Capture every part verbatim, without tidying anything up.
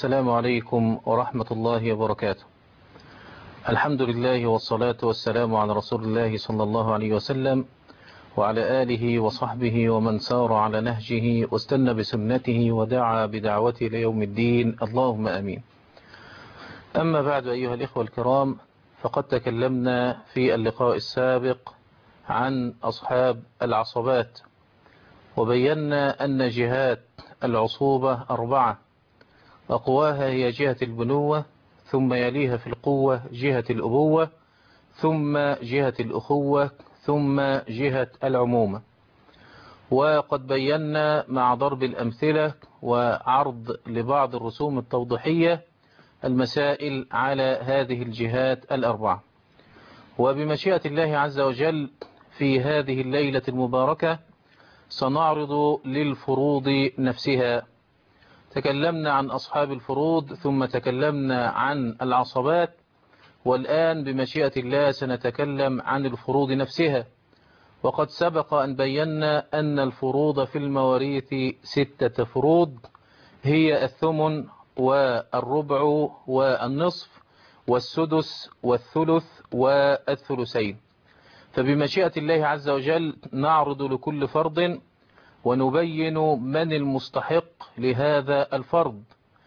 السلام عليكم ورحمة الله وبركاته. الحمد لله والصلاة والسلام على رسول الله صلى الله عليه وسلم وعلى آله وصحبه ومن سار على نهجه واستنى بسنته ودعا بدعوته ليوم الدين، اللهم أمين. أما بعد أيها الإخوة الكرام، فقد تكلمنا في اللقاء السابق عن أصحاب العصبات، وبينا أن جهات العصوبة أربعة، أقواها هي جهة البنوة، ثم يليها في القوة جهة الأبوة، ثم جهة الأخوة، ثم جهة العمومة. وقد بينا مع ضرب الأمثلة وعرض لبعض الرسوم التوضيحية المسائل على هذه الجهات الأربعة. وبمشيئة الله عز وجل في هذه الليلة المباركة سنعرض للفروض نفسها. تكلمنا عن أصحاب الفروض، ثم تكلمنا عن العصبات، والآن بمشيئة الله سنتكلم عن الفروض نفسها. وقد سبق أن بينا أن الفروض في المواريث ستة فروض، هي الثمن والربع والنصف والسدس والثلث والثلثين. فبمشيئة الله عز وجل نعرض لكل فرض ونبين من المستحق لهذا الفرض،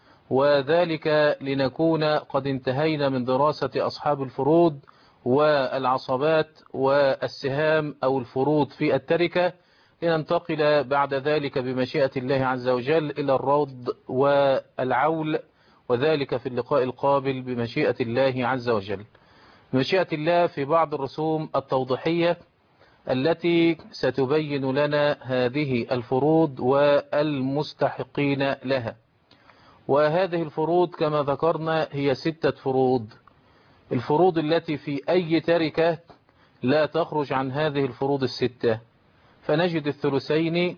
وذلك لنكون قد انتهينا من دراسة أصحاب الفروض والعصبات والسهام أو الفروض في التركة، لننتقل بعد ذلك بمشيئة الله عز وجل إلى الروض والعول، وذلك في اللقاء القابل بمشيئة الله عز وجل. بمشيئة الله في بعض الرسوم التوضيحية التي ستبين لنا هذه الفروض والمستحقين لها. وهذه الفروض كما ذكرنا هي ستة فروض. الفروض التي في أي تركة لا تخرج عن هذه الفروض الستة، فنجد الثلثين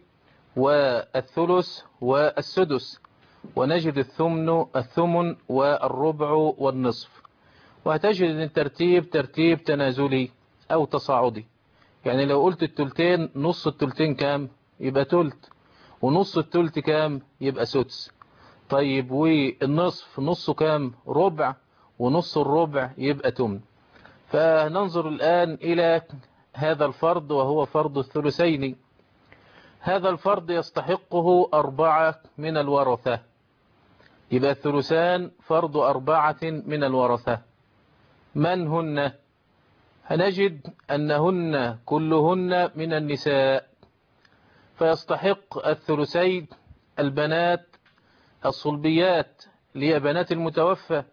والثلث والسدس، ونجد الثمن الثمن والربع والنصف. وهتجد أن الترتيب ترتيب تنازلي أو تصاعدي، يعني لو قلت التلتين، نص التلتين كام؟ يبقى تلت، ونص التلت كام؟ يبقى سدس. طيب والنصف نصه كام؟ ربع، ونص الربع يبقى تمن. فننظر الآن إلى هذا الفرض وهو فرض الثلثين. هذا الفرض يستحقه أربعة من الورثة، يبقى الثلثان فرض أربعة من الورثة. من هن؟ هنجد أنهن كلهن من النساء، فيستحق الثلثين البنات الصلبيات اللي هي بنات المتوفى.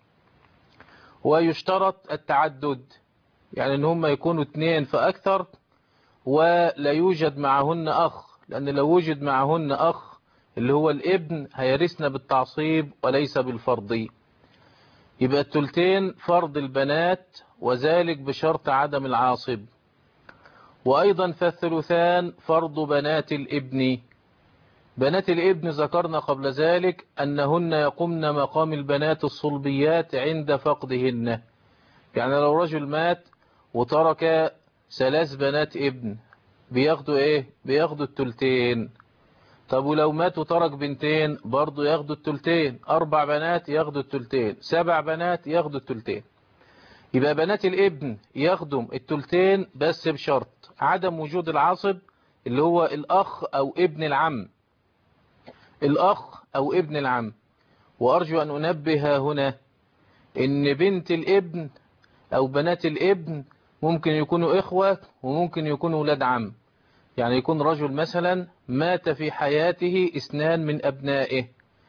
ويشترط التعدد، يعني ان هم يكونوا اثنين فأكثر، ولا يوجد معهن أخ، لأن لو وجد معهن أخ اللي هو الابن هيرثن بالتعصيب وليس بالفرض. يبقى الثلثين فرض البنات، وذلك بشرط عدم العاصب. وأيضا فالثلثان فرض بنات الابن. بنات الابن ذكرنا قبل ذلك أنهن يقمن مقام البنات الصلبيات عند فقدهن. يعني لو رجل مات وترك ثلاث بنات ابن بياخدوا ايه؟ بياخدوا التلتين. طب ولو مات وترك بنتين برضو ياخدوا التلتين. أربع بنات ياخدوا التلتين، سبع بنات ياخدوا التلتين. يبقى بنات الابن ياخدوا التلتين، بس بشرط عدم وجود العاصب اللي هو الأخ أو ابن العم. الأخ أو ابن العم. وأرجو أن أنبه هنا إن بنت الابن أو بنات الابن ممكن يكونوا إخوة وممكن يكونوا ولاد عم. يعني يكون رجل مثلا مات في حياته اثنان من أبنائه،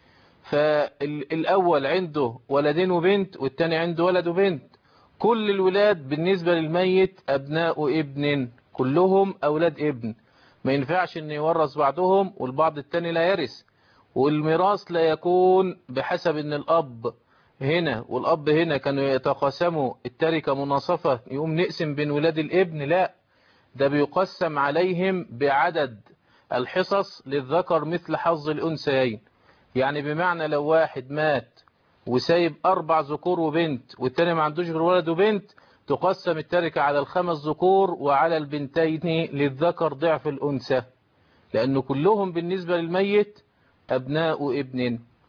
فالأول عنده ولدين وبنت والتاني عنده ولد وبنت. كل الولاد بالنسبة للميت أبناء ابن، كلهم أولاد ابن. ما ينفعش أن يورث بعضهم والبعض التاني لا يرث. والميراث لا يكون بحسب أن الأب هنا والأب هنا كانوا يتقاسموا التركة مناصفة يقوم نقسم بين ولاد الابن، لا، ده بيقسم عليهم بعدد الحصص للذكر مثل حظ الأنثيين. يعني بمعنى لو واحد مات وسايب أربع ذكور وبنت والتاني ما عندوش غير ولد وبنت، تقسم التركة على الخمس ذكور وعلى البنتين للذكر ضعف الأنثى، لأنه كلهم بالنسبة للميت أبناء ابن.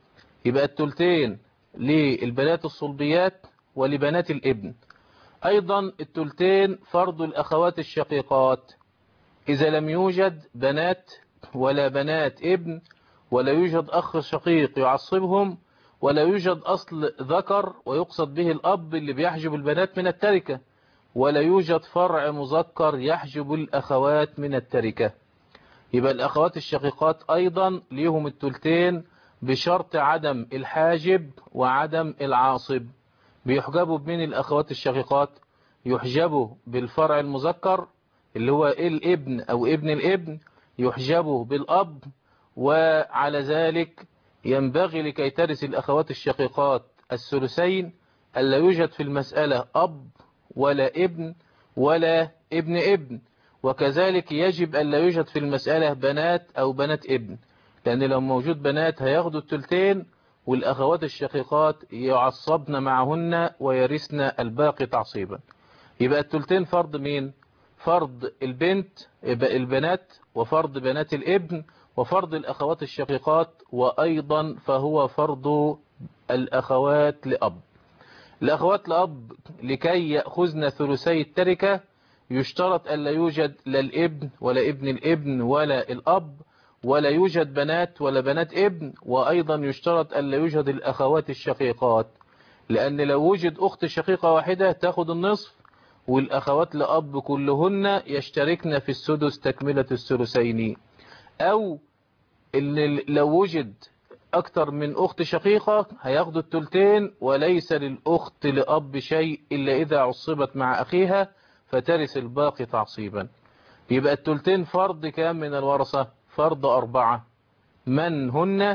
يبقى التلتين للبنات الصلبيات ولبنات الابن. أيضا التلتين فرض الأخوات الشقيقات إذا لم يوجد بنات ولا بنات ابن ولا يوجد أخ شقيق يعصبهم ولا يوجد أصل ذكر ويقصد به الأب اللي بيحجب البنات من التركة ولا يوجد فرع مذكر يحجب الأخوات من التركة. يبقى الأخوات الشقيقات أيضا ليهم التلتين بشرط عدم الحاجب وعدم العاصب. بيحجبوا بمن الأخوات الشقيقات؟ يحجبوا بالفرع المذكر اللي هو الابن أو ابن الابن، يحجبوا بالأب، وعلى ذلك ينبغي لكي ترث الأخوات الشقيقات الثلثين ألا يوجد في المسألة أب ولا ابن ولا ابن ابن، وكذلك يجب ألا يوجد في المسألة بنات أو بنات ابن، لأن لو موجود بنات هياخدوا التلتين والأخوات الشقيقات يعصبن معهن ويرثن الباقي تعصيبا. يبقى التلتين فرض مين؟ فرض البنت البنات وفرض بنات الابن وفرض الأخوات الشقيقات، وأيضا فهو فرض الأخوات لأب. الأخوات لأب لكي يأخذن ثلثي التركة يشترط أن لا يوجد لا الابن ولا ابن الابن ولا الأب ولا يوجد بنات ولا بنات ابن، وأيضا يشترط أن لا يوجد الأخوات الشقيقات، لأن لو وجد أخت شقيقة واحدة تأخذ النصف والأخوات لأب كلهن يشتركن في السدس تكملة الثلثين. أو اللي لو وجد أكثر من أخت شقيقة هياخدوا التلتين وليس للأخت لأب شيء إلا إذا عصبت مع أخيها فترث الباقي تعصيبا. يبقى التلتين فرض كام من الورثة؟ فرض أربعة، من هن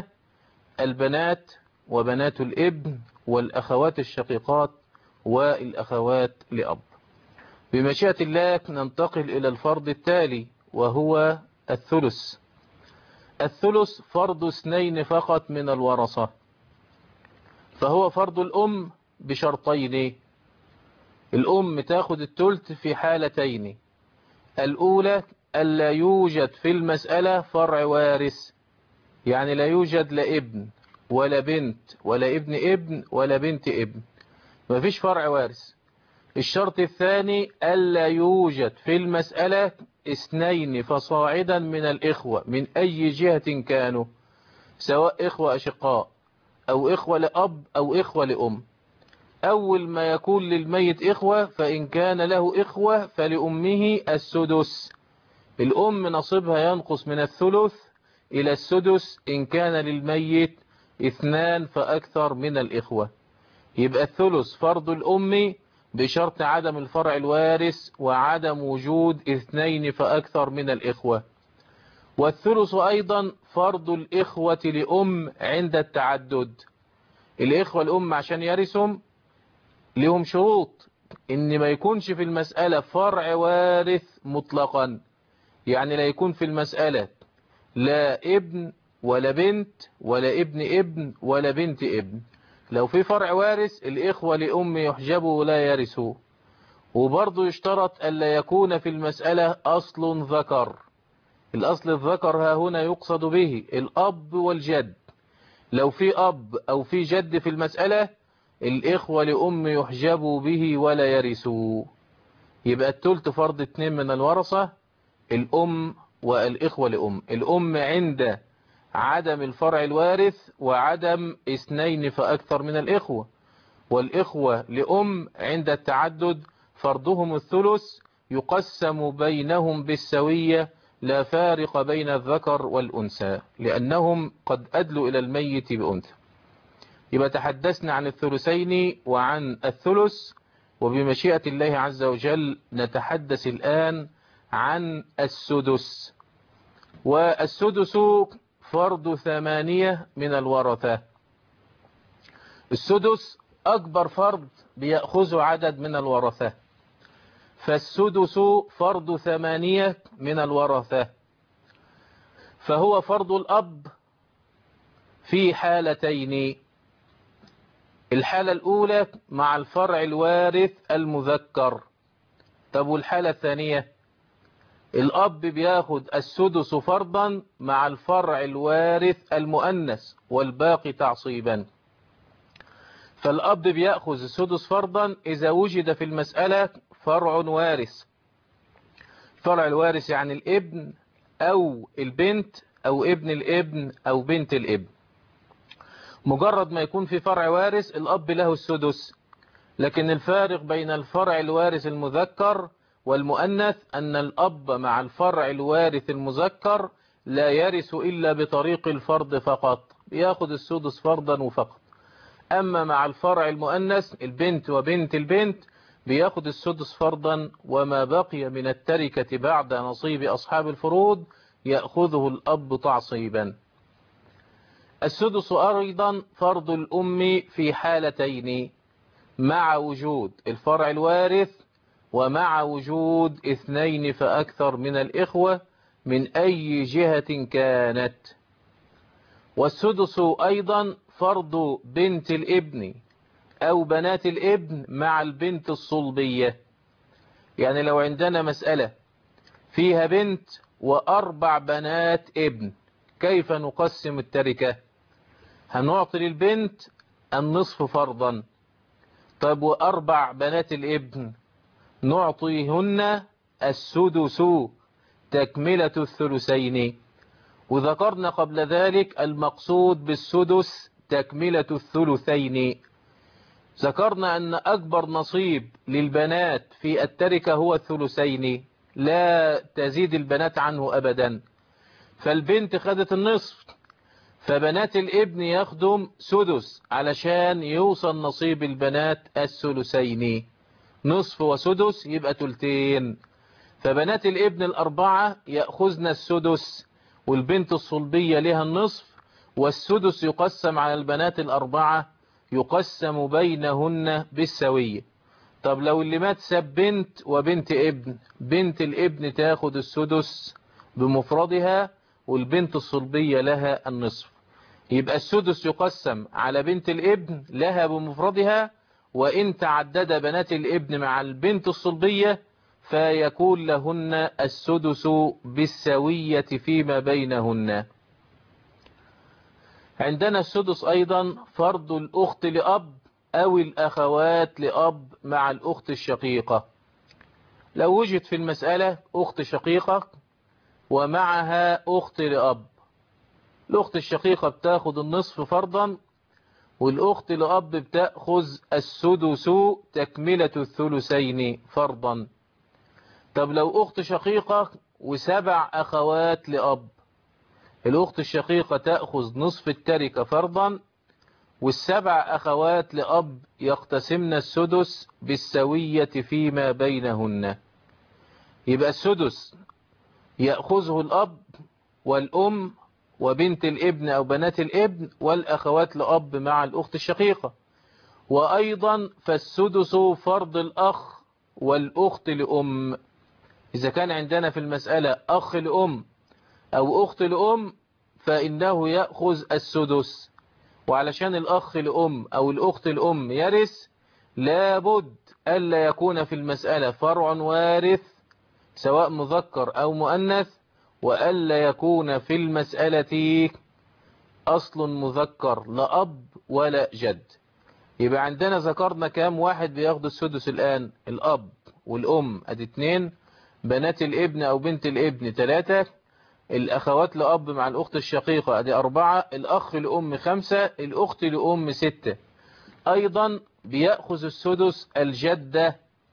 البنات وبنات الابن والأخوات الشقيقات والأخوات لأب. بمشيئة الله ننتقل إلى الفرض التالي وهو الثلث. الثلث فرض اثنين فقط من الورثة، فهو فرض الأم بشرطين. الأم تأخذ الثلث في حالتين: الأولى ألا يوجد في المسألة فرع وارث، يعني لا يوجد لا ابن ولا بنت ولا ابن ابن ولا بنت ابن، ما فيش فرع وارث. الشرط الثاني ألا يوجد في المسألة اثنين فصاعدا من الإخوة من أي جهة كانوا، سواء إخوة أشقاء أو إخوة لأب أو إخوة لأم. أول ما يكون للميت إخوة فإن كان له إخوة فلأمه السدس، الأم نصيبها ينقص من الثلث إلى السدس إن كان للميت اثنان فأكثر من الإخوة. يبقى الثلث فرض الأم بشرط عدم الفرع الوارث وعدم وجود اثنين فأكثر من الإخوة. والثلث أيضا فرض الإخوة لأم عند التعدد. الإخوة الأم عشان يرثهم لهم شروط: إن ما يكونش في المسألة فرع وارث مطلقا، يعني لا يكون في المسألة لا ابن ولا بنت ولا ابن ابن ولا بنت ابن. لو في فرع وارث الإخوة لأم يحجبوا ولا يرثوا. وبرضه يشترط ألا يكون في المسألة أصل ذكر. الأصل الذكر ها هنا يقصد به الأب والجد. لو في أب أو في جد في المسألة الإخوة لأم يحجبوا به ولا يرثوا. يبقى التلت فرض اتنين من الورثة: الأم والإخوة لأم. الأم عند عدم الفرع الوارث وعدم اثنين فأكثر من الإخوة، والإخوة لأم عند التعدد فرضهم الثلث يقسم بينهم بالسوية لا فارق بين الذكر والأنثى لأنهم قد أدلوا إلى الميت بأنثى. يبقى تحدثنا عن الثلثين وعن الثلث، وبمشيئة الله عز وجل نتحدث الآن عن السدس. والسدس فرض ثمانية من الورثة. السدس أكبر فرض بيأخذ عدد من الورثة، فالسدس فرض ثمانية من الورثة، فهو فرض الأب في حالتين: الحالة الأولى مع الفرع الوارث المذكر. طب والحالة الثانية؟ الأب بياخد السدس فرضا مع الفرع الوارث المؤنث والباقي تعصيبا. فالأب بيأخذ السدس فرضا إذا وجد في المسألة فرع وارث. فرع الوارث يعني الابن أو البنت أو ابن الابن أو بنت الابن. مجرد ما يكون في فرع وارث الأب له السدس. لكن الفارق بين الفرع الوارث المذكر والمؤنث أن الأب مع الفرع الوارث المذكر لا يرث إلا بطريق الفرض فقط، بياخد السدس فرضا وفقط. أما مع الفرع المؤنث البنت وبنت البنت بياخد السدس فرضا، وما بقي من التركة بعد نصيب أصحاب الفروض يأخذه الأب تعصيبا. السدس أيضا فرض الأم في حالتين: مع وجود الفرع الوارث ومع وجود اثنين فأكثر من الإخوة من أي جهة كانت. والسدس أيضا فرض بنت الابن أو بنات الابن مع البنت الصلبية. يعني لو عندنا مسألة فيها بنت وأربع بنات ابن، كيف نقسم التركة؟ هنعطي للبنت النصف فرضا. طيب وأربع بنات الابن نعطيهن السدس تكملة الثلثين. وذكرنا قبل ذلك المقصود بالسدس تكملة الثلثين. ذكرنا أن أكبر نصيب للبنات في التركة هو الثلثين، لا تزيد البنات عنه أبدا. فالبنت خدت النصف، فبنات الابن يخدم سدس علشان يوصل نصيب البنات الثلثين. نصف وسدس يبقى تلتين. فبنات الابن الأربعة يأخذن السدس، والبنت الصلبية لها النصف، والسدس يقسم على البنات الأربعة يقسم بينهن بالسوية. طب لو اللي مات ساب بنت وبنت ابن، بنت الابن تاخد السدس بمفردها والبنت الصلبية لها النصف. يبقى السدس يقسم على بنت الابن لها بمفردها، وإن تعدد بنات الابن مع البنت الصلبية فيكون لهن السدس بالسوية فيما بينهن. عندنا السدس أيضا فرض الأخت لأب أو الأخوات لأب مع الأخت الشقيقة. لو وجد في المسألة أخت شقيقة ومعها أخت لأب، الأخت الشقيقة بتاخد النصف فرضا، والأخت لأب بتأخذ السدس تكملة الثلثين فرضا. طب لو أخت شقيقة وسبع أخوات لأب، الأخت الشقيقة تأخذ نصف التركة فرضا، والسبع أخوات لأب يقتسمن السدس بالسوية فيما بينهن. يبقى السدس يأخذه الأب والأم وبنت الابن أو بنات الابن والأخوات لأب مع الأخت الشقيقة. وأيضا فالسدس فرض الأخ والأخت لأم. إذا كان عندنا في المسألة أخ لأم أو أخت لأم فإنه يأخذ السدس. وعلشان الأخ لأم أو الأخت لأم يرث لابد ألا يكون في المسألة فرع وارث سواء مذكر أو مؤنث، وألا يكون في المسألة أصل مذكر لا أب ولا جد. يبقى عندنا ذكرنا كام واحد بياخد السدس الآن؟ الأب والأم أدي اتنين، بنات الابن أو بنت الابن ثلاثة، الأخوات لأب مع الأخت الشقيقة أدي أربعة، الأخ لأم خمسة، الأخت لأم ستة. أيضا بيأخذ السدس الجدة،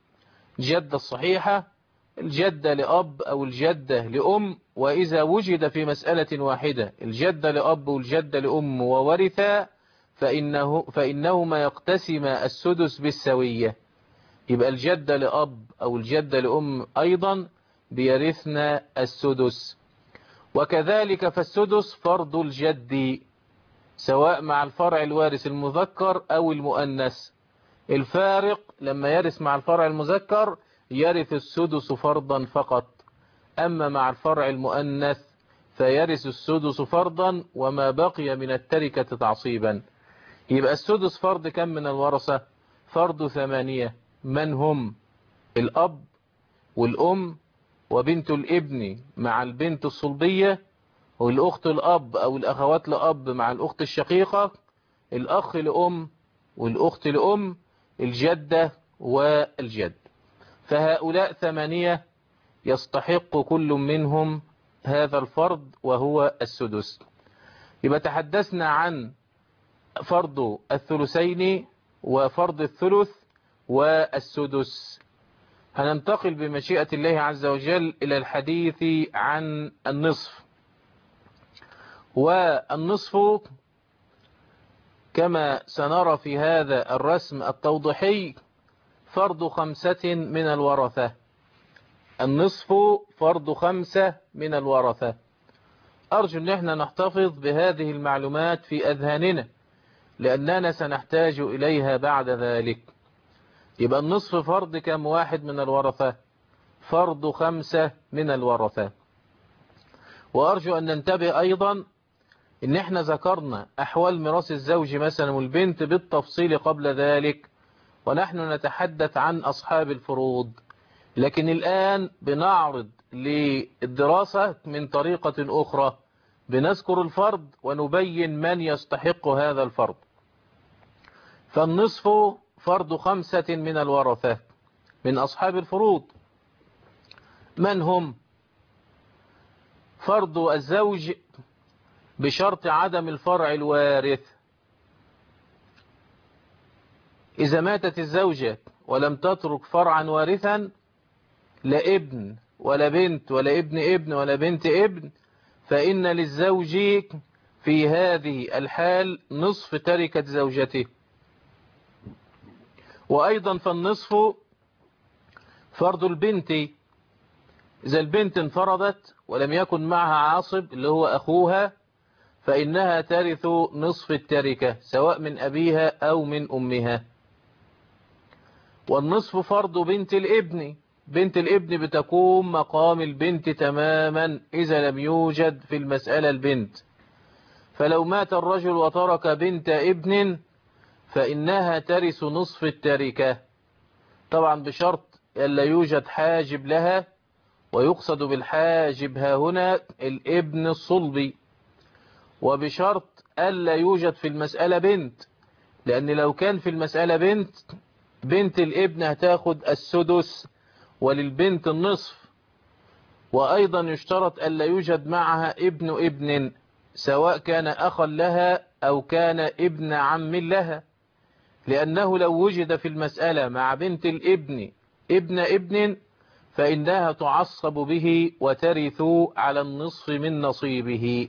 جدة الصحيحة، الجدة لأب أو الجدة لأم. وإذا وجد في مسألة واحدة الجدة لأب والجدة لأم وورثا فإنه فإنهما يقتسم السدس بالسوية. يبقى الجدة لأب أو الجدة لأم أيضا بيرثنا السدس. وكذلك فالسدس فرض الجد سواء مع الفرع الوارث المذكر أو المؤنث. الفارق لما يرث مع الفرع المذكر يرث السدس فرضا فقط، أما مع الفرع المؤنث فيرث السدس فرضا وما بقي من التركة تعصيبا. يبقى السدس فرض كم من الورثة؟ فرض ثمانية. من هم؟ الأب والأم وبنت الابن مع البنت الصلبية، والأخت الأب أو الأخوات لأب مع الأخت الشقيقة، الأخ لأم والأخت لأم، الجدة والجد. فهؤلاء ثمانية يستحق كل منهم هذا الفرض وهو السدس. يبقى تحدثنا عن فرض الثلثين وفرض الثلث والسدس. هننتقل بمشيئة الله عز وجل إلى الحديث عن النصف. والنصف كما سنرى في هذا الرسم التوضيحي فرض خمسة من الورثة. النصف فرض خمسة من الورثة. أرجو أن احنا نحتفظ بهذه المعلومات في أذهاننا لأننا سنحتاج إليها بعد ذلك. يبقى النصف فرض كم واحد من الورثة؟ فرض خمسة من الورثة. وأرجو أن ننتبه أيضا إن احنا ذكرنا أحوال ميراث الزوج مثلا والبنت بالتفصيل قبل ذلك، ونحن نتحدث عن أصحاب الفروض. لكن الآن بنعرض للدراسة من طريقة أخرى، بنذكر الفرض ونبين من يستحق هذا الفرض. فالنصف فرض خمسة من الورثة من أصحاب الفروض. من هم؟ فرض الزوج بشرط عدم الفرع الوارث. إذا ماتت الزوجة ولم تترك فرعا وارثا، لا ابن ولا بنت ولا ابن ابن ولا بنت ابن، فإن للزوج في هذه الحال نصف تركة زوجته. وأيضا فالنصف فرض البنت. إذا البنت انفردت ولم يكن معها عاصب اللي هو أخوها، فإنها ترث نصف التركة سواء من أبيها أو من أمها. والنصف فرض بنت الابن. بنت الابن بتقوم مقام البنت تماما إذا لم يوجد في المسألة البنت. فلو مات الرجل وترك بنت ابن فإنها ترث نصف التركة، طبعا بشرط ألا يوجد حاجب لها، ويقصد بالحاجب ها هنا الابن الصلبي، وبشرط ألا يوجد في المسألة بنت، لأن لو كان في المسألة بنت، بنت الابن هتاخد السدس وللبنت النصف. وأيضا يشترط ألا يوجد معها ابن ابن، سواء كان أخا لها أو كان ابن عم لها، لأنه لو وجد في المسألة مع بنت الابن ابن ابن فإنها تعصب به وترث على النصف من نصيبه.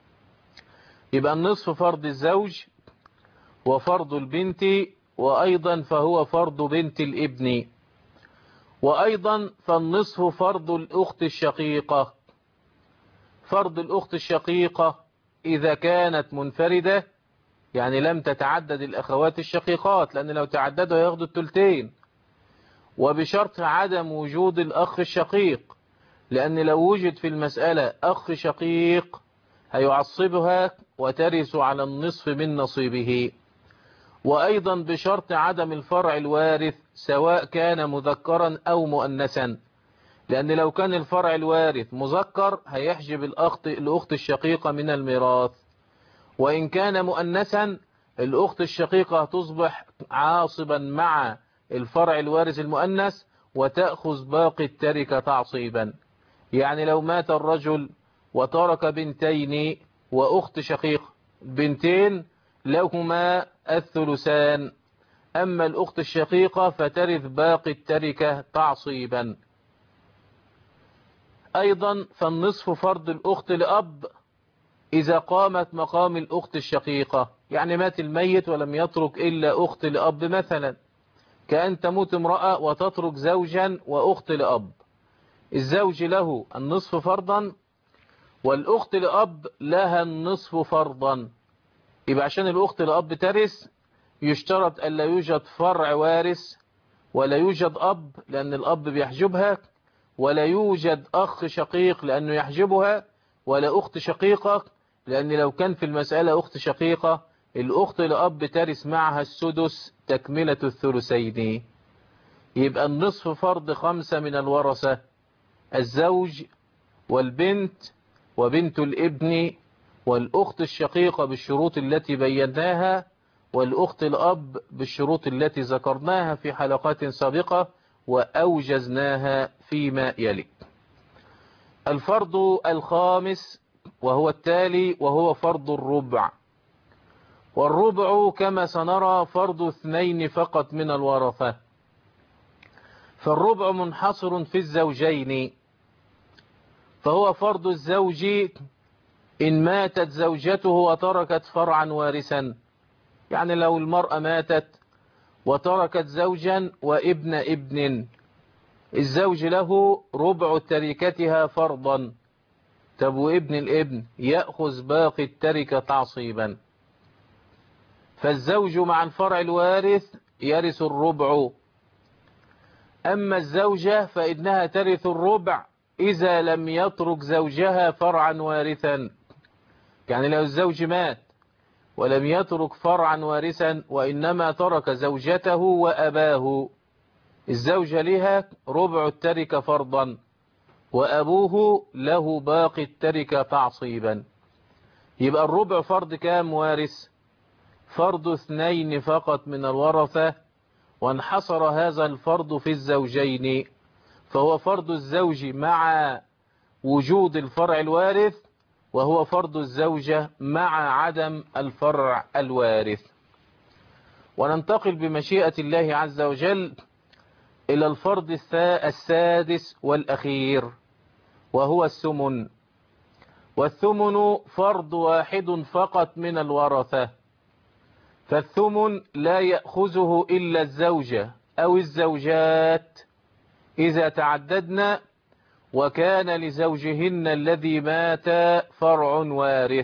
يبقى النصف فرض الزوج وفرض البنت، وأيضا فهو فرض بنت الابن. وأيضا فالنصف فرض الأخت الشقيقة. فرض الأخت الشقيقة إذا كانت منفردة، يعني لم تتعدد الأخوات الشقيقات، لأن لو تعددوا ياخدوا الثلثين. وبشرط عدم وجود الأخ الشقيق، لأن لو وجد في المسألة أخ شقيق هيعصبها وترث على النصف من نصيبه. وأيضا بشرط عدم الفرع الوارث سواء كان مذكرا أو مؤنثا، لأن لو كان الفرع الوارث مذكر هيحجب الأخت الأخت الشقيقة من الميراث، وإن كان مؤنثا الأخت الشقيقة تصبح عاصبا مع الفرع الوارث المؤنث وتأخذ باقي التركة تعصيبا. يعني لو مات الرجل وترك بنتين وأخت شقيقة، بنتين لهما الثلثان، أما الأخت الشقيقة فترث باقي التركة تعصيبا. أيضا فالنصف فرض الأخت لأب إذا قامت مقام الأخت الشقيقة، يعني مات الميت ولم يترك إلا أخت لأب مثلا، كأن تموت امرأة وتترك زوجا وأخت لأب. الزوج له النصف فرضا والأخت لأب لها النصف فرضا. يبقى عشان الأخت لأب ترث يشترط أن لا يوجد فرع وارث، ولا يوجد أب لأن الأب بيحجبها، ولا يوجد أخ شقيق لأنه يحجبها، ولا أخت شقيقة، لأن لو كان في المسألة أخت شقيقة الأخت لأب ترث معها السدس تكملة الثلثين. يبقى النصف فرض خمسة من الورثة، الزوج والبنت وبنت الابن والأخت الشقيقة بالشروط التي بيناها والأخت الأب بالشروط التي ذكرناها في حلقات سابقة وأوجزناها فيما يلي. الفرض الخامس وهو التالي وهو فرض الربع. والربع كما سنرى فرض اثنين فقط من الورثة. فالربع منحصر في الزوجين، فهو فرض الزوج إن ماتت زوجته وتركت فرعا وارثا. يعني لو المرأة ماتت وتركت زوجا وابن ابن، الزوج له ربع تركتها فرضا. طب وابن الابن يأخذ باقي التركة تعصيبا. فالزوج مع الفرع الوارث يرث الربع. أما الزوجة فإنها ترث الربع إذا لم يترك زوجها فرعا وارثا. يعني لو الزوج مات ولم يترك فرعا وارثا وإنما ترك زوجته وأباه، الزوجة لها ربع التركة فرضا وأبوه له باقي التركة تعصيبا. يبقى الربع فرض كام وارث؟ فرض اثنين فقط من الورثة، وانحصر هذا الفرض في الزوجين، فهو فرض الزوج مع وجود الفرع الوارث، وهو فرض الزوجة مع عدم الفرع الوارث. وننتقل بمشيئة الله عز وجل إلى الفرض السادس والأخير وهو الثمن. والثمن فرض واحد فقط من الورثة. فالثمن لا يأخذه إلا الزوجة أو الزوجات إذا تعددنا وكان لزوجهن الذي مات فرع وارث.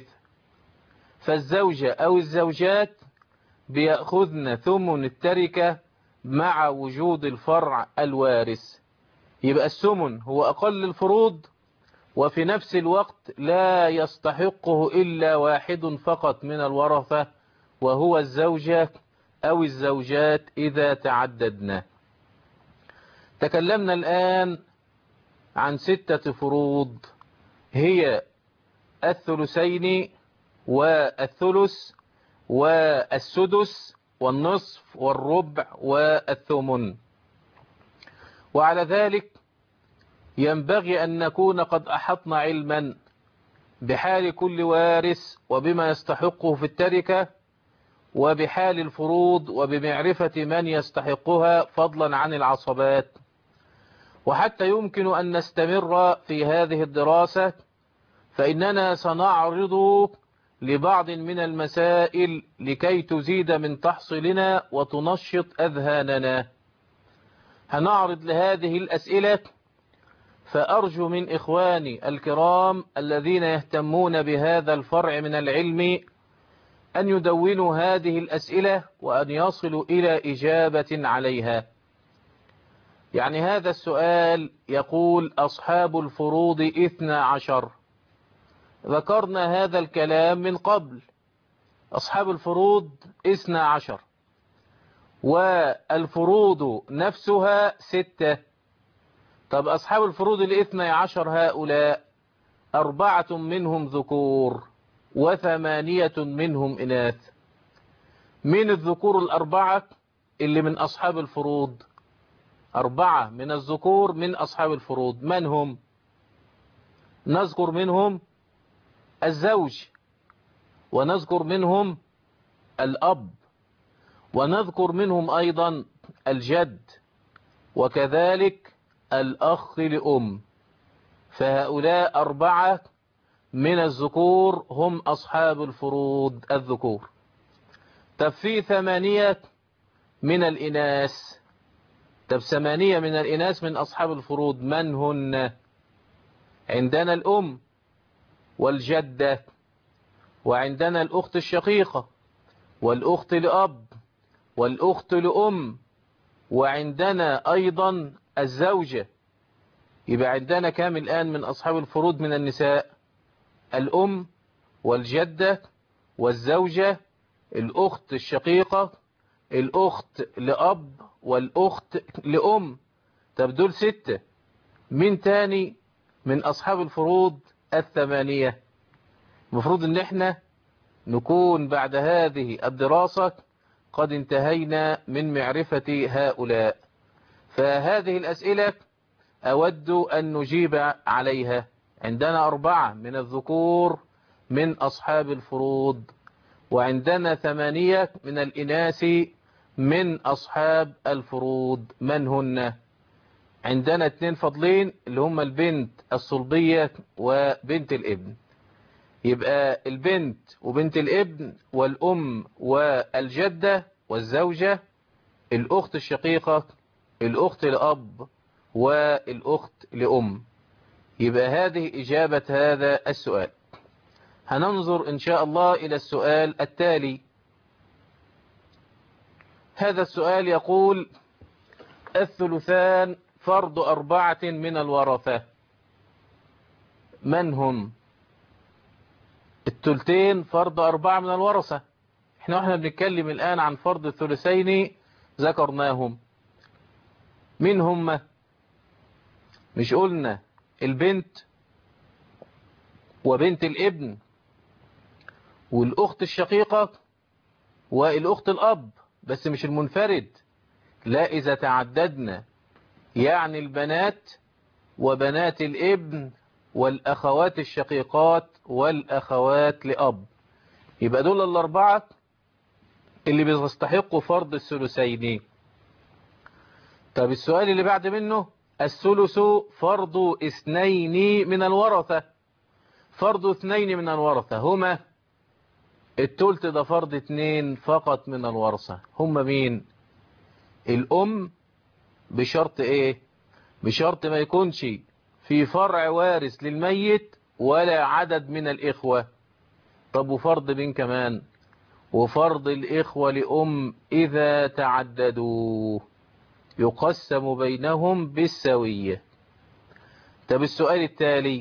فالزوجة أو الزوجات بيأخذن ثمن التركة مع وجود الفرع الوارث. يبقى الثمن هو أقل الفروض، وفي نفس الوقت لا يستحقه إلا واحد فقط من الورثة وهو الزوجة أو الزوجات إذا تعددنا. تكلمنا الآن عن ستة فروض هي الثلثين والثلث والسدس والنصف والربع والثمن. وعلى ذلك ينبغي أن نكون قد أحطنا علما بحال كل وارث وبما يستحقه في التركة وبحال الفروض وبمعرفة من يستحقها فضلا عن العصبات. وحتى يمكن أن نستمر في هذه الدراسة فإننا سنعرض لبعض من المسائل لكي تزيد من تحصيلنا وتنشط أذهاننا. هنعرض لهذه الأسئلة، فأرجو من إخواني الكرام الذين يهتمون بهذا الفرع من العلم أن يدونوا هذه الأسئلة وأن يصلوا إلى إجابة عليها. يعني هذا السؤال يقول أصحاب الفروض اثنى عشر. ذكرنا هذا الكلام من قبل. أصحاب الفروض اثنى عشر والفروض نفسها ستة. طب أصحاب الفروض الاثنى عشر هؤلاء أربعة منهم ذكور وثمانية منهم إناث. من الذكور الأربعة اللي من أصحاب الفروض؟ أربعة من الذكور من أصحاب الفروض. من هم؟ نذكر منهم الزوج، ونذكر منهم الأب، ونذكر منهم أيضا الجد، وكذلك الأخ لأم. فهؤلاء أربعة من الذكور هم أصحاب الفروض الذكور. طب في ثمانية من الإناث. طب ثمانية من الإناث من أصحاب الفروض من هن؟ عندنا الأم والجدة، وعندنا الأخت الشقيقة، والأخت لأب، والأخت لأم، وعندنا أيضا الزوجة. يبقى عندنا كام الآن من أصحاب الفروض من النساء؟ الأم والجدة والزوجة، الأخت الشقيقة، الأخت لأب، والأخت لأم. طب دول ستة. من تاني من أصحاب الفروض الثمانية. المفروض ان احنا نكون بعد هذه الدراسة قد انتهينا من معرفة هؤلاء. فهذه الأسئلة أود أن نجيب عليها. عندنا أربعة من الذكور من أصحاب الفروض، وعندنا ثمانية من الإناث من أصحاب الفروض. من هن؟ عندنا اثنين فاضلين اللي هم البنت الصلبية وبنت الابن. يبقى البنت وبنت الابن والأم والجدة والزوجة، الأخت الشقيقة، الأخت لأب، والأخت لأم. يبقى هذه إجابة هذا السؤال. هننظر إن شاء الله إلى السؤال التالي. هذا السؤال يقول: الثلثان فرض أربعة من الورثة. من هم؟ الثلثين فرض أربعة من الورثة. احنا واحنا بنتكلم الآن عن فرض الثلثين ذكرناهم. من هم؟ مش قلنا البنت وبنت الابن والأخت الشقيقة والأخت الأب، بس مش المنفرد، لا إذا تعددنا، يعني البنات وبنات الابن والأخوات الشقيقات والأخوات لأب. يبقى دول الأربعة اللي بيستحقوا فرض الثلثين. طب السؤال اللي بعد منه: الثلث فرض اثنين من الورثة. فرض اثنين من الورثة هما الثلث، ده فرض اثنين فقط من الورثة. هما مين؟ الأم، بشرط ايه؟ بشرط ما يكونش في فرع وارث للميت ولا عدد من الإخوة. طب وفرض مين كمان؟ وفرض الإخوة لأم إذا تعددوا يقسم بينهم بالسوية. طب السؤال التالي: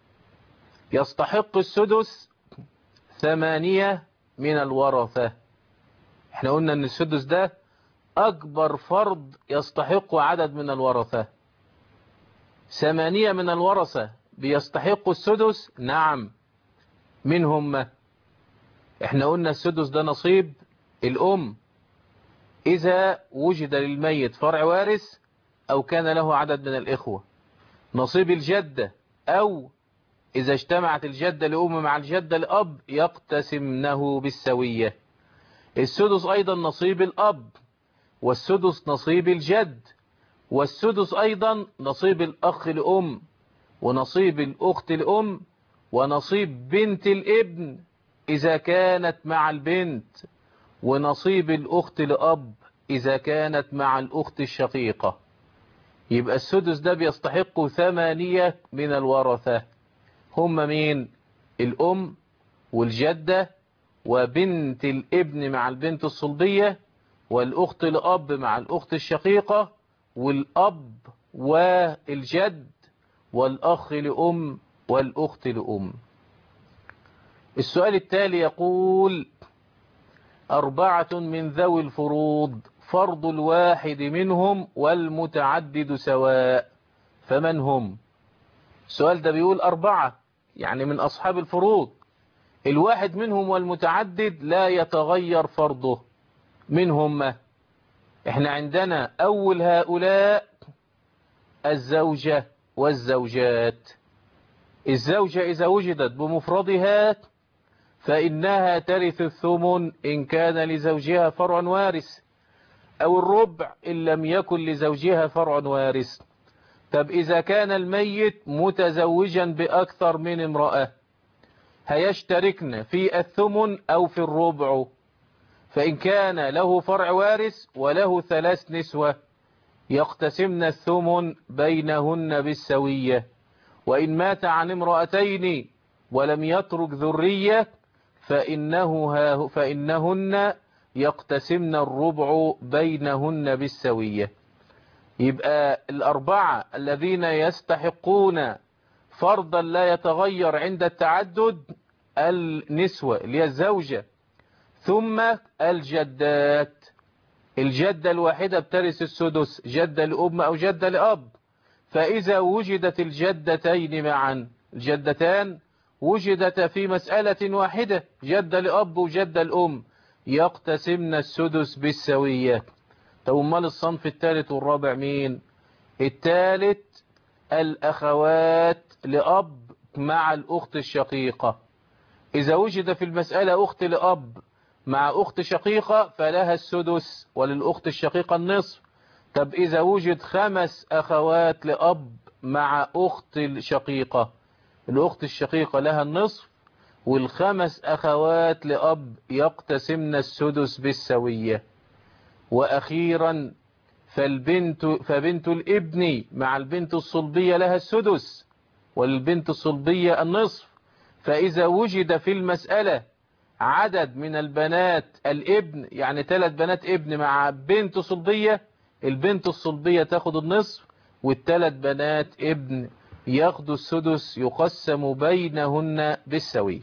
يستحق السدس ثمانية من الورثة. احنا قلنا ان السدس ده أكبر فرض يستحق عدد من الورثة. ثمانية من الورثة بيستحقوا السدس. نعم. من هم؟ احنا قلنا السدس ده نصيب الأم إذا وجد للميت فرع وارث أو كان له عدد من الإخوة. نصيب الجدة، أو إذا اجتمعت الجدة لأم مع الجدة لأب يقتسمنه بالسوية. السدس أيضا نصيب الأب، والسدس نصيب الجد، والسدس أيضا نصيب الأخ لأم، ونصيب الأخت لأم، ونصيب بنت الابن إذا كانت مع البنت، ونصيب الأخت لأب إذا كانت مع الأخت الشقيقة. يبقى السدس ده بيستحق ثمانية من الورثة. هم مين؟ الأم والجدة وبنت الابن مع البنت الصلبية، والأخت لأب مع الأخت الشقيقة، والأب والجد، والأخ لأم والأخت لأم. السؤال التالي يقول: أربعة من ذوي الفروض فرض الواحد منهم والمتعدد سواء. فمن هم؟ السؤال ده بيقول أربعة يعني من أصحاب الفروض، الواحد منهم والمتعدد لا يتغير فرضه. من هم؟ احنا عندنا أول هؤلاء الزوجة والزوجات. الزوجة إذا وجدت بمفردها فإنها ترث الثمن إن كان لزوجها فرع وارث، أو الربع إن لم يكن لزوجها فرع وارث. طب إذا كان الميت متزوجا بأكثر من امرأة هيشتركن في الثمن أو في الربع. فإن كان له فرع وارث وله ثلاث نسوة يقتسمن الثمن بينهن بالسوية. وإن مات عن امرأتين ولم يترك ذرية فإنه فإنهن يقتسمن الربع بينهن بالسوية. يبقى الأربعة الذين يستحقون فرضا لا يتغير عند التعدد: النسوة اللي هي الزوجة، ثم الجدات. الجدة الواحدة بترث السدس، جدة لأم أو جدة لأب، فإذا وجدت الجدتين معا، الجدتان وجدتا في مسألة واحدة، جد لأب وجد الأم، يقتسمن السدس بالسوية. طب امال الصنف الثالث والرابع مين؟ الثالث الأخوات لأب مع الأخت الشقيقة. إذا وجد في المسألة أخت لأب مع أخت شقيقة فلها السدس وللأخت الشقيقة النصف. طب إذا وجد خمس أخوات لأب مع أخت الشقيقة، الأخت الشقيقة لها النصف والخمس أخوات لأب يقتسمن السدس بالسوية. وأخيرا فالبنت فبنت الابن مع البنت الصلبية لها السدس والبنت الصلبية النصف. فإذا وجد في المسألة عدد من البنات الابن، يعني ثلاث بنات ابن مع بنت صلبية، البنت الصلبية تاخد النصف والثلاث بنات ابن ياخدوا السدس، يقسم بينهن بالسوي.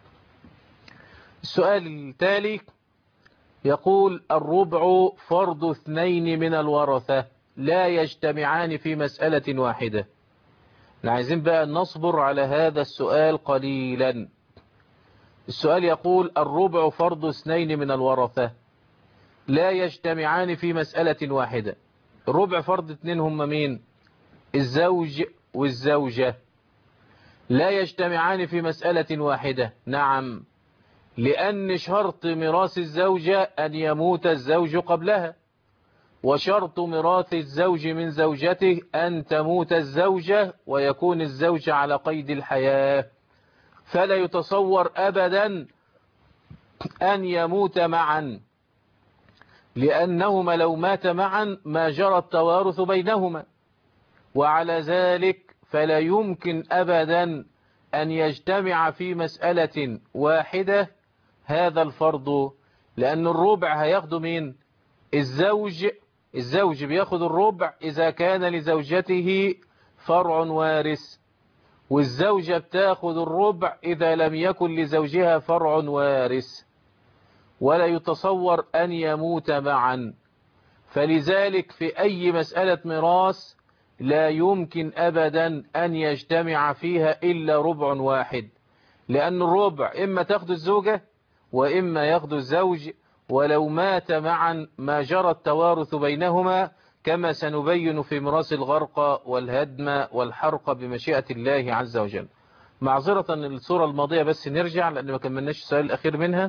السؤال التالي يقول: الربع فرض اثنين من الورثة لا يجتمعان في مسألة واحدة. عايزين بقى نصبر على هذا السؤال قليلا. السؤال يقول: الربع فرض اثنين من الورثة لا يجتمعان في مسألة واحدة. الربع فرض اثنين هم مين؟ الزوج والزوجة. لا يجتمعان في مسألة واحدة، نعم، لأن شرط ميراث الزوجة أن يموت الزوج قبلها، وشرط ميراث الزوج من زوجته أن تموت الزوجة ويكون الزوج على قيد الحياة. فلا يتصور أبدا أن يموت معا، لأنهما لو مات معا ما جرى التوارث بينهما، وعلى ذلك فلا يمكن أبدا أن يجتمع في مسألة واحدة هذا الفرض، لأن الربع هياخده مين؟ الزوج. الزوج بياخد الربع إذا كان لزوجته فرع وارث، والزوجة بتاخد الربع إذا لم يكن لزوجها فرع وارث، ولا يتصور أن يموت معا. فلذلك في أي مسألة ميراث لا يمكن أبدا أن يجتمع فيها إلا ربع واحد، لأن الربع إما تاخد الزوجة وإما ياخد الزوج، ولو مات معا ما جرى التوارث بينهما، كما سنبين في ميراث الغرق والهدم والحرق بمشيئة الله عز وجل. معذرة الصورة الماضية بس نرجع لأن ما كملناش السؤال الأخير منها.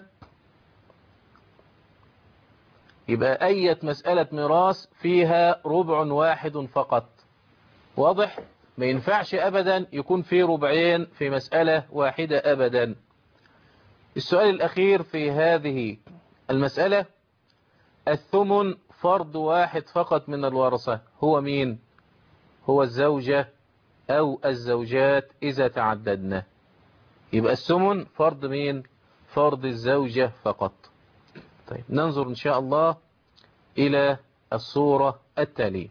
يبقى أية مسألة ميراث فيها ربع واحد فقط، واضح؟ ما ينفعش أبدا يكون في ربعين في مسألة واحدة أبدا. السؤال الأخير في هذه المسألة: الثمن فرض واحد فقط من الورثة، هو مين؟ هو الزوجة أو الزوجات إذا تعددنا. يبقى الثمن فرض مين؟ فرض الزوجة فقط. طيب ننظر إن شاء الله إلى الصورة التالية.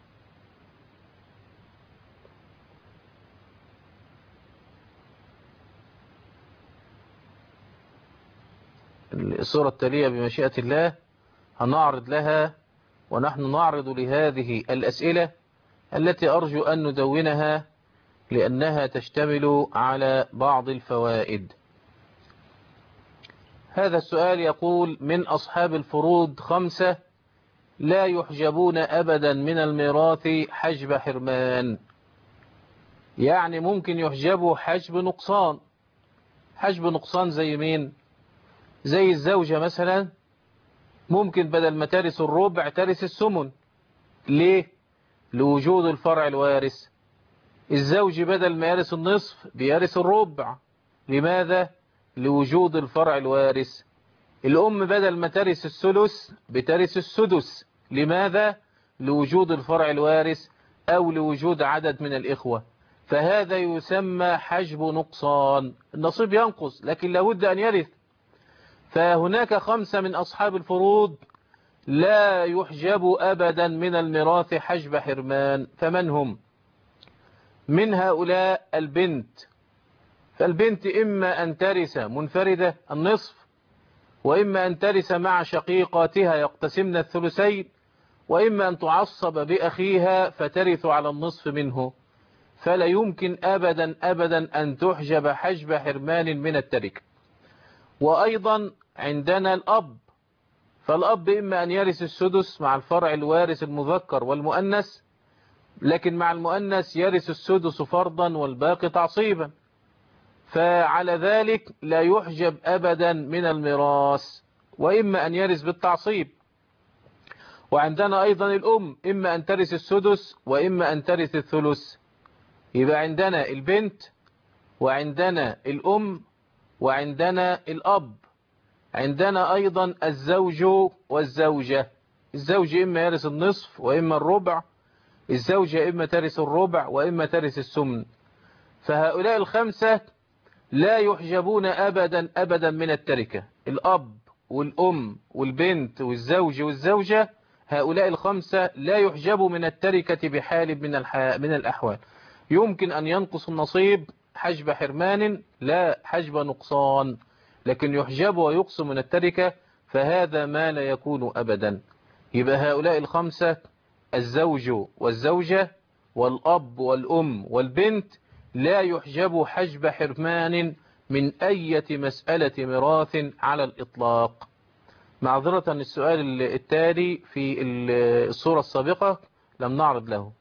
الصورة التالية بمشيئة الله هنعرض لها، ونحن نعرض لهذه الأسئلة التي أرجو أن ندونها لأنها تشتمل على بعض الفوائد. هذا السؤال يقول: من أصحاب الفروض خمسة لا يحجبون أبدا من الميراث حجب حرمان. يعني ممكن يحجبوا حجب نقصان. حجب نقصان زي مين؟ زي الزوجة مثلا، ممكن بدل ما ترث الربع ترث الثمن. ليه؟ لوجود الفرع الوارث. الزوج بدل ما يرث النصف بيرث الربع. لماذا؟ لوجود الفرع الوارث. الأم بدل ما ترث الثلث بترث السدس. لماذا؟ لوجود الفرع الوارث أو لوجود عدد من الإخوة. فهذا يسمى حجب نقصان، النصيب ينقص لكن لابد أن يرث. فهناك خمسة من أصحاب الفروض لا يحجب أبدا من الميراث حجب حرمان. فمن هم؟ من هؤلاء البنت. فالبنت إما أن ترث منفردة النصف، وإما أن ترث مع شقيقاتها يقتسمن الثلثين، وإما أن تعصب بأخيها فترث على النصف منه، فلا يمكن أبدا أبدا أن تحجب حجب حرمان من التركة. وأيضا عندنا الأب، فالأب إما أن يرث السدس مع الفرع الوارث المذكر والمؤنث، لكن مع المؤنث يرث السدس فرضا والباقي تعصيبا، فعلى ذلك لا يحجب أبدا من الميراث، وإما أن يرث بالتعصيب. وعندنا أيضا الأم، إما أن ترث السدس وإما أن ترث الثلث. يبقى عندنا البنت وعندنا الأم وعندنا الأب. عندنا أيضا الزوج والزوجة. الزوج إما يرث النصف وإما الربع، الزوجة إما ترث الربع وإما ترث الثمن. فهؤلاء الخمسة لا يحجبون أبدا أبدا من التركة. الأب والأم والبنت والزوج والزوجة، هؤلاء الخمسة لا يحجبوا من التركة بحال من من الأحوال. يمكن أن ينقص النصيب حجب حرمان لا حجب نقصان، لكن يحجب ويقص من التركة، فهذا ما لا يكون أبدا. يبقى هؤلاء الخمسة، الزوج والزوجة والأب والأم والبنت، لا يحجب حجب حرمان من أي مسألة ميراث على الإطلاق. معذرة السؤال التالي في الصورة السابقة لم نعرض له.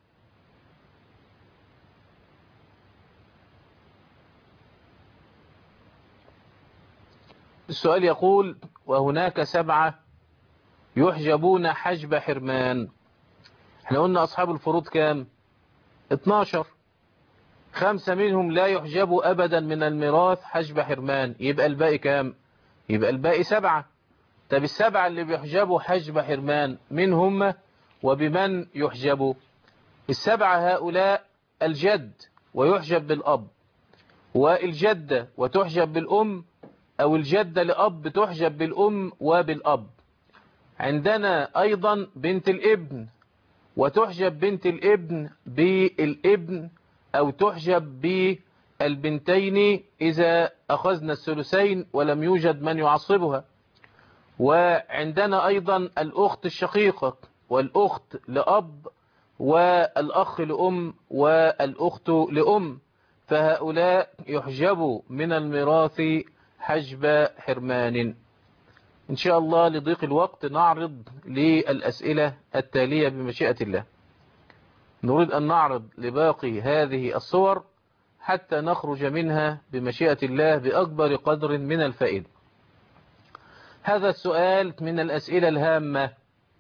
السؤال يقول: وهناك سبعة يحجبون حجب حرمان. احنا قلنا أصحاب الفروض كام؟ اتناشر. خمسة منهم لا يحجبوا أبدا من الميراث حجب حرمان، يبقى الباقي كام؟ يبقى الباقي سبعة. طب السبعة اللي بيحجبوا حجب حرمان من هم وبمن يحجبوا؟ السبعة هؤلاء: الجد ويحجب بالأب، والجدة وتحجب بالأم، أو الجدة لأب تحجب بالأم وبالأب. عندنا أيضا بنت الابن، وتحجب بنت الابن بالابن، أو تحجب بالبنتين إذا أخذنا الثلثين ولم يوجد من يعصبها. وعندنا أيضا الأخت الشقيقة، والأخت لأب، والأخ لأم، والأخت لأم، فهؤلاء يحجبوا من الميراث حجب حرمان. إن شاء الله لضيق الوقت نعرض للأسئلة التالية بمشيئة الله. نريد أن نعرض لباقي هذه الصور حتى نخرج منها بمشيئة الله بأكبر قدر من الفائدة. هذا السؤال من الأسئلة الهامة.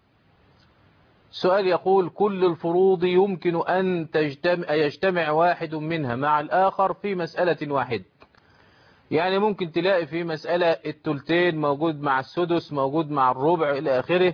سؤال يقول: كل الفروض يمكن أن تجتمع يجتمع واحد منها مع الآخر في مسألة واحدة. يعني ممكن تلاقي في مسألة التلتين موجود مع السدس، موجود مع الربع إلى آخره،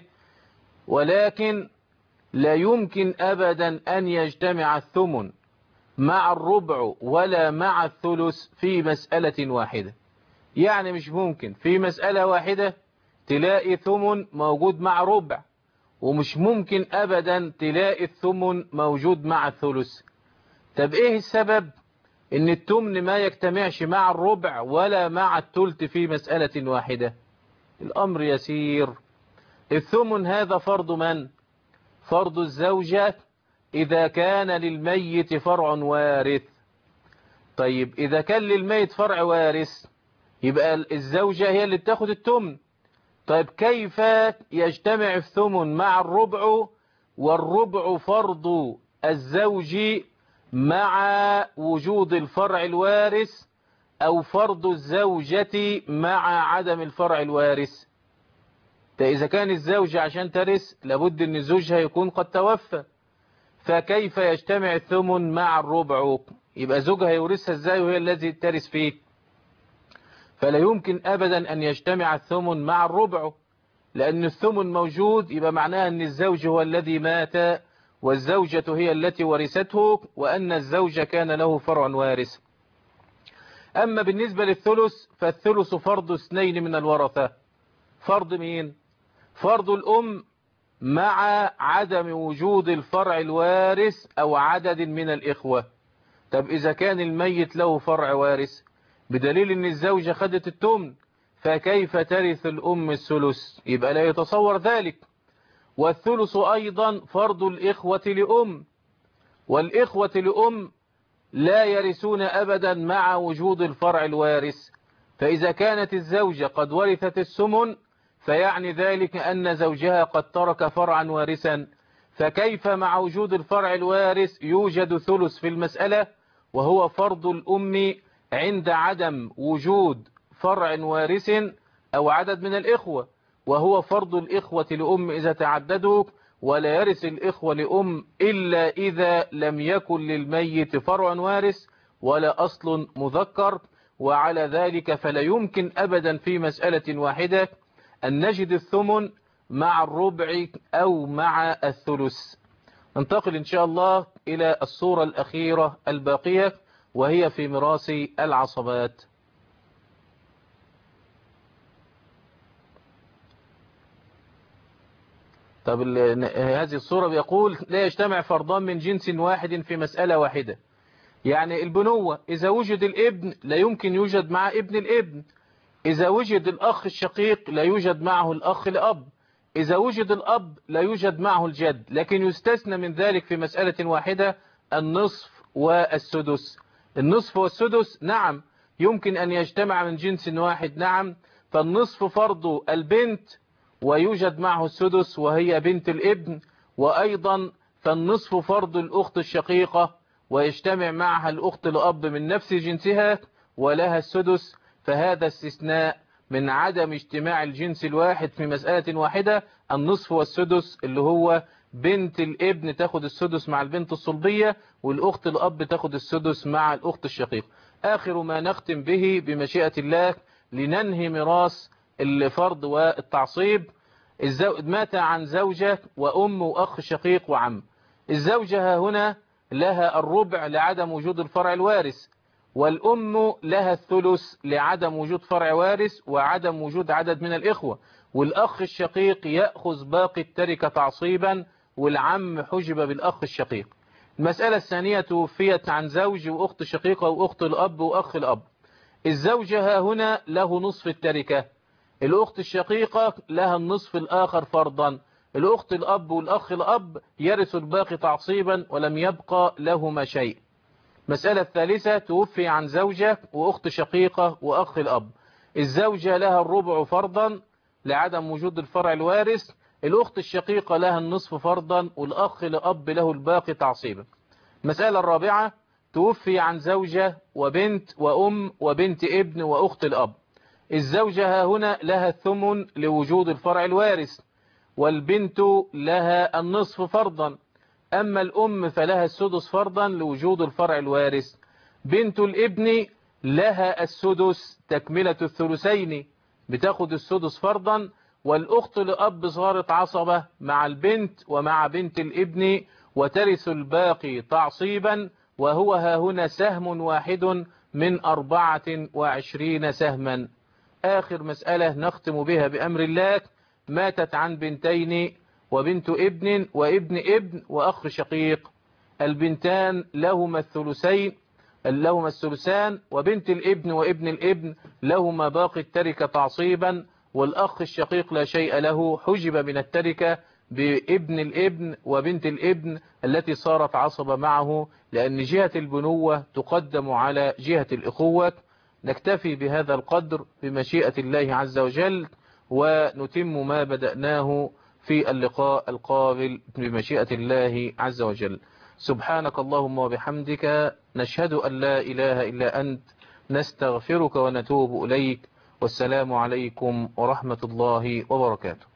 ولكن لا يمكن أبدا أن يجتمع الثمن مع الربع ولا مع الثلث في مسألة واحدة. يعني مش ممكن في مسألة واحدة تلاقي ثمن موجود مع ربع، ومش ممكن أبدا تلاقي الثمن موجود مع الثلث. طب إيه السبب إن التمن ما يجتمعش مع الربع ولا مع الثلث في مسألة واحدة؟ الأمر يسير. الثمن هذا فرض من؟ فرض الزوجة إذا كان للميت فرع وارث. طيب إذا كان للميت فرع وارث يبقى الزوجة هي اللي بتاخد التمن. طيب كيف يجتمع الثمن مع الربع والربع فرض الزوج مع وجود الفرع الوارث، أو فرض الزوجة مع عدم الفرع الوارث؟ فإذا كان الزوجة عشان ترث لابد أن زوجها يكون قد توفى، فكيف يجتمع الثمن مع الربع؟ يبقى زوجها يورثها ازاي وهي الذي ترث فيه؟ فلا يمكن أبدا أن يجتمع الثمن مع الربع، لأن الثمن موجود، يبقى معناها أن الزوج هو الذي مات والزوجة هي التي ورثته، وأن الزوج كان له فرع وارث. أما بالنسبة للثلث فالثلث فرض اثنين من الورثة. فرض مين؟ فرض الأم مع عدم وجود الفرع الوارث أو عدد من الإخوة. طب إذا كان الميت له فرع وارث بدليل أن الزوجة خدت التمن، فكيف ترث الأم الثلث؟ يبقى لا يتصور ذلك. والثلث أيضا فرض الإخوة لأم، والإخوة لأم لا يرثون أبدا مع وجود الفرع الوارث. فإذا كانت الزوجة قد ورثت الثمن فيعني ذلك أن زوجها قد ترك فرعا وارثا، فكيف مع وجود الفرع الوارث يوجد ثلث في المسألة وهو فرض الأم عند عدم وجود فرع وارث أو عدد من الإخوة، وهو فرض الإخوة لأم إذا تعددوا، ولا يرث الإخوة لأم إلا إذا لم يكن للميت فرع وارث ولا أصل مذكر. وعلى ذلك فلا يمكن أبدا في مسألة واحدة أن نجد الثمن مع الربع أو مع الثلث. ننتقل إن شاء الله إلى الصورة الأخيرة الباقية وهي في ميراث العصبات. طب هذه الصورة بيقول لا يجتمع فرضان من جنس واحد في مسألة واحدة. يعني البنوة إذا وجد الابن لا يمكن يوجد مع ابن الابن، إذا وجد الأخ الشقيق لا يوجد معه الأخ الأب، إذا وجد الأب لا يوجد معه الجد، لكن يستثنى من ذلك في مسألة واحدة النصف والسدس. النصف والسدس نعم يمكن أن يجتمع من جنس واحد، نعم، فالنصف فرض البنت ويوجد معه السدس وهي بنت الابن، وأيضا فالنصف فرض الأخت الشقيقة ويجتمع معها الأخت الأب من نفس جنسها ولها السدس. فهذا استثناء من عدم اجتماع الجنس الواحد في مسألة واحدة، النصف والسدس، اللي هو بنت الابن تاخد السدس مع البنت الصلبية والأخت الأب تاخد السدس مع الأخت الشقيقة. آخر ما نختم به بمشيئة الله لننهي ميراث الفرض والتعصيب. مات عن زوجة وأم وأخ شقيق وعم. الزوجة هنا لها الربع لعدم وجود الفرع الوارث، والأم لها الثلث لعدم وجود فرع وارث وعدم وجود عدد من الإخوة، والأخ الشقيق يأخذ باقي التركة تعصيبا، والعم حجب بالأخ الشقيق. المسألة الثانية توفيت عن زوج وأخت شقيقة وأخت الأب وأخ الأب. الزوجة هنا له نصف التركة، الأخت الشقيقة لها النصف الآخر فرضا، الأخت الأب والأخ الأب يرث الباقي تعصيبا ولم يبقى لهما شيء. مسألة الثالثة توفي عن زوجة وأخت شقيقة وأخ الأب. الزوجة لها الربع فرضا لعدم وجود الفرع الوارث، الأخت الشقيقة لها النصف فرضا والأخ الأب له الباقي تعصيبا. مسألة الرابعة توفي عن زوجة وبنت وأم وبنت ابن وأخت الأب. الزوجة هنا لها الثمن لوجود الفرع الوارث، والبنت لها النصف فرضا، أما الأم فلها السدس فرضا لوجود الفرع الوارث. بنت الابن لها السدس تكملة الثلثين بتاخد السدس فرضا، والأخت لأب صارت عصبة مع البنت ومع بنت الابن وترث الباقي تعصيبا، وهو ها هنا سهم واحد من أربعة وعشرين سهما. آخر مسألة نختم بها بأمر الله. ماتت عن بنتين وبنت ابن وابن ابن وأخ شقيق. البنتان لهما الثلثين لهما الثلثان، وبنت الابن وابن الابن لهما باقي التركة تعصيبا، والأخ الشقيق لا شيء له، حجب من التركة بابن الابن وبنت الابن التي صارت عصبة معه، لأن جهة البنوة تقدم على جهة الإخوة. نكتفي بهذا القدر بمشيئة الله عز وجل، ونتم ما بدأناه في اللقاء القابل بمشيئة الله عز وجل. سبحانك اللهم وبحمدك، نشهد أن لا إله إلا أنت، نستغفرك ونتوب إليك، والسلام عليكم ورحمة الله وبركاته.